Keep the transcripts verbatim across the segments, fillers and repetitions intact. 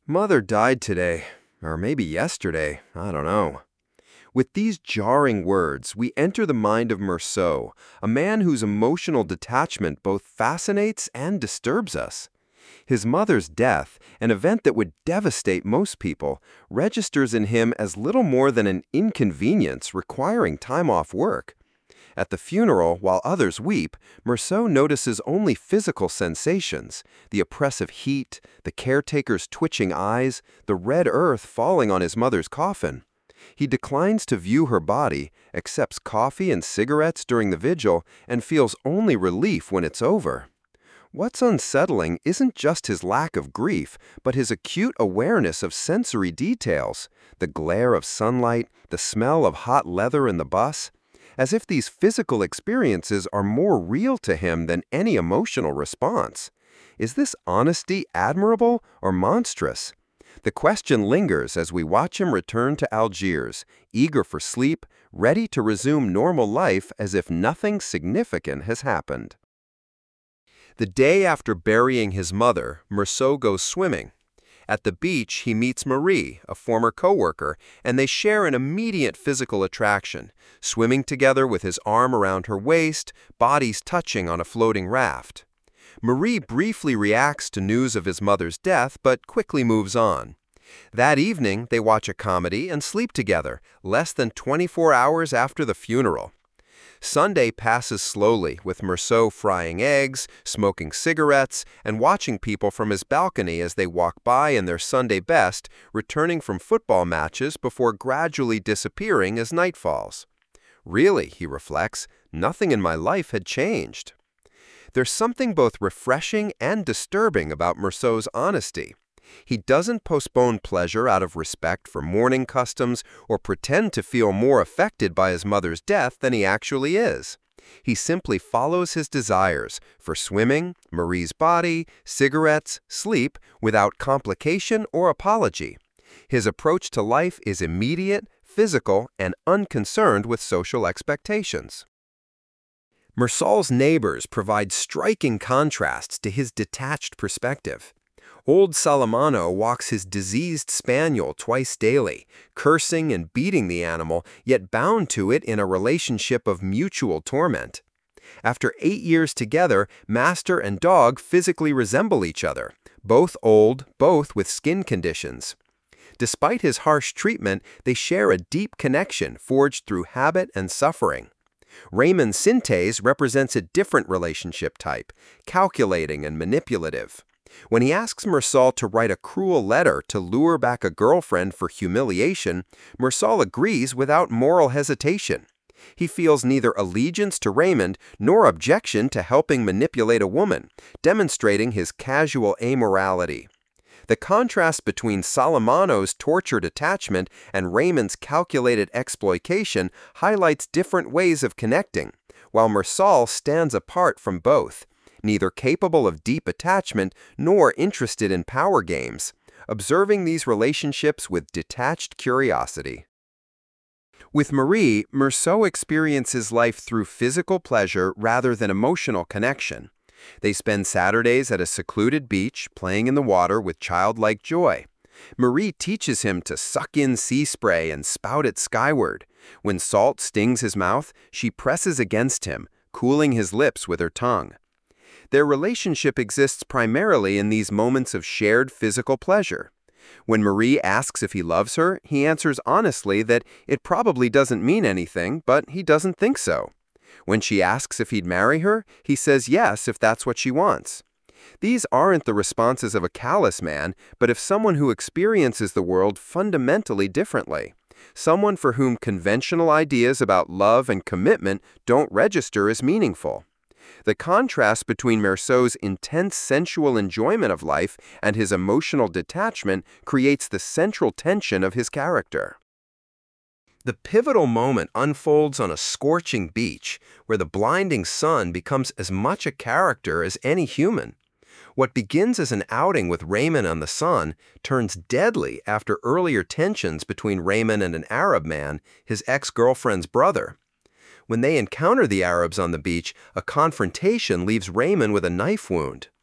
Mother died today, or maybe yesterday, I don't know. With these jarring words, we enter the mind of Meursault, a man whose emotional detachment both fascinates and disturbs us. His mother's death, an event that would devastate most people, registers in him as little more than an inconvenience requiring time off work. At the funeral, while others weep, Meursault notices only physical sensations, the oppressive heat, the caretaker's twitching eyes, the red earth falling on his mother's coffin. He declines to view her body, accepts coffee and cigarettes during the vigil, and feels only relief when it's over. What's unsettling isn't just his lack of grief, but his acute awareness of sensory details, the glare of sunlight, the smell of hot leather in the bus, as if these physical experiences are more real to him than any emotional response. Is this honesty admirable or monstrous? The question lingers as we watch him return to Algiers, eager for sleep, ready to resume normal life as if nothing significant has happened. The day after burying his mother, Meursault goes swimming. At the beach, he meets Marie, a former coworker, and they share an immediate physical attraction, swimming together with his arm around her waist, bodies touching on a floating raft. Marie briefly reacts to news of his mother's death, but quickly moves on. That evening, they watch a comedy and sleep together, less than twenty-four hours after the funeral. Sunday passes slowly, with Meursault frying eggs, smoking cigarettes, and watching people from his balcony as they walk by in their Sunday best, returning from football matches before gradually disappearing as night falls. Really, he reflects, nothing in my life had changed. There's something both refreshing and disturbing about Meursault's honesty. He doesn't postpone pleasure out of respect for mourning customs or pretend to feel more affected by his mother's death than he actually is. He simply follows his desires for swimming, Marie's body, cigarettes, sleep, without complication or apology. His approach to life is immediate, physical, and unconcerned with social expectations. Meursault's neighbors provide striking contrasts to his detached perspective. Old Salamano walks his diseased spaniel twice daily, cursing and beating the animal, yet bound to it in a relationship of mutual torment. After eight years together, master and dog physically resemble each other, both old, both with skin conditions. Despite his harsh treatment, they share a deep connection forged through habit and suffering. Raymond Sintes represents a different relationship type, calculating and manipulative. When he asks Meursault to write a cruel letter to lure back a girlfriend for humiliation, Meursault agrees without moral hesitation. He feels neither allegiance to Raymond nor objection to helping manipulate a woman, demonstrating his casual amorality. The contrast between Salamano's tortured attachment and Raymond's calculated exploitation highlights different ways of connecting, while Meursault stands apart from both, neither capable of deep attachment nor interested in power games, observing these relationships with detached curiosity. With Marie, Meursault experiences life through physical pleasure rather than emotional connection. They spend Saturdays at a secluded beach, playing in the water with childlike joy. Marie teaches him to suck in sea spray and spout it skyward. When salt stings his mouth, she presses against him, cooling his lips with her tongue. Their relationship exists primarily in these moments of shared physical pleasure. When Marie asks if he loves her, he answers honestly that it probably doesn't mean anything, but he doesn't think so. When she asks if he'd marry her, he says yes if that's what she wants. These aren't the responses of a callous man, but of someone who experiences the world fundamentally differently. Someone for whom conventional ideas about love and commitment don't register as meaningful. The contrast between Meursault's intense sensual enjoyment of life and his emotional detachment creates the central tension of his character. The pivotal moment unfolds on a scorching beach, where the blinding sun becomes as much a character as any human. What begins as an outing with Raymond and the sun turns deadly after earlier tensions between Raymond and an Arab man, his ex-girlfriend's brother. When they encounter the Arabs on the beach, a confrontation leaves Raymond with a knife wound.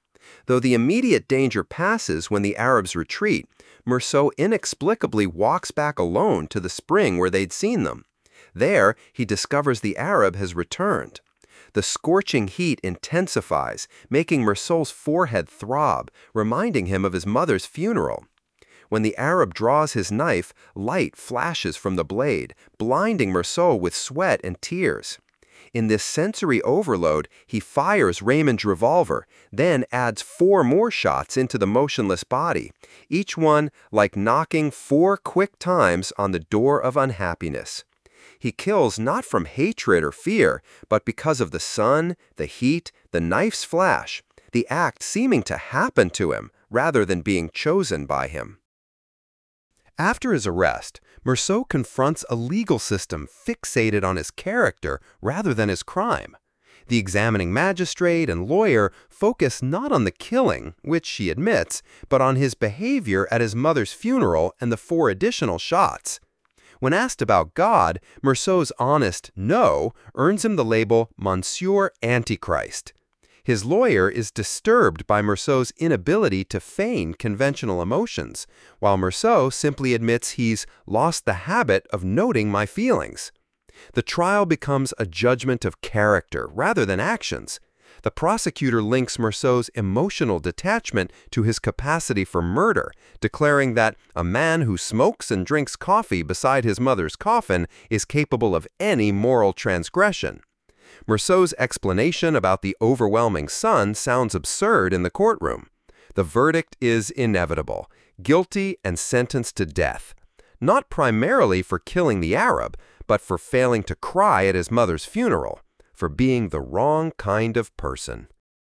Though the immediate danger passes when the Arabs retreat, Meursault inexplicably walks back alone to the spring where they'd seen them. There, he discovers the Arab has returned. The scorching heat intensifies, making Meursault's forehead throb, reminding him of his mother's funeral. When the Arab draws his knife, light flashes from the blade, blinding Meursault with sweat and tears. In this sensory overload, he fires Raymond's revolver, then adds four more shots into the motionless body, each one like knocking four quick times on the door of unhappiness. He kills not from hatred or fear, but because of the sun, the heat, the knife's flash, the act seeming to happen to him rather than being chosen by him. After his arrest, Meursault confronts a legal system fixated on his character rather than his crime. The examining magistrate and lawyer focus not on the killing, which he admits, but on his behavior at his mother's funeral and the four additional shots. When asked about God, Meursault's honest no earns him the label Monsieur Antichrist. His lawyer is disturbed by Meursault's inability to feign conventional emotions, while Meursault simply admits he's lost the habit of noting my feelings. The trial becomes a judgment of character rather than actions. The prosecutor links Meursault's emotional detachment to his capacity for murder, declaring that a man who smokes and drinks coffee beside his mother's coffin is capable of any moral transgression. Meursault's explanation about the overwhelming sun sounds absurd in the courtroom. The verdict is inevitable, guilty and sentenced to death, not primarily for killing the Arab, but for failing to cry at his mother's funeral, for being the wrong kind of person.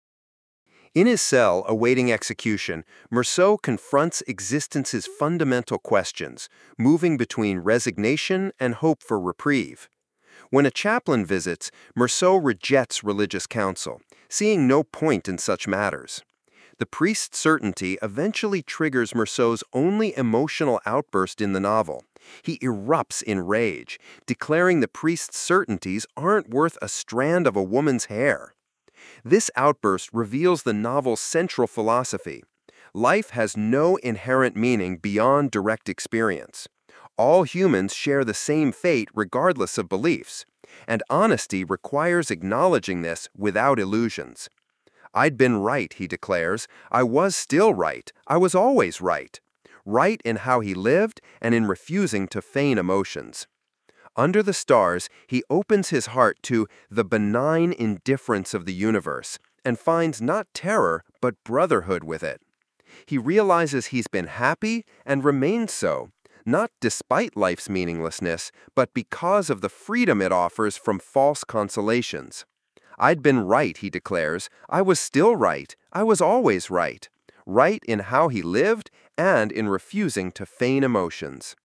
In his cell awaiting execution, Meursault confronts existence's fundamental questions, moving between resignation and hope for reprieve. When a chaplain visits, Meursault rejects religious counsel, seeing no point in such matters. The priest's certainty eventually triggers Meursault's only emotional outburst in the novel. He erupts in rage, declaring the priest's certainties aren't worth a strand of a woman's hair. This outburst reveals the novel's central philosophy. Life has no inherent meaning beyond direct experience. All humans share the same fate regardless of beliefs, and honesty requires acknowledging this without illusions. I'd been right, he declares. I was still right. I was always right. Right in how he lived and in refusing to feign emotions. Under the stars, he opens his heart to the benign indifference of the universe and finds not terror but brotherhood with it. He realizes he's been happy and remains so, not despite life's meaninglessness, but because of the freedom it offers from false consolations. I'd been right, he declares. I was still right. I was always right. Right in how he lived and in refusing to feign emotions.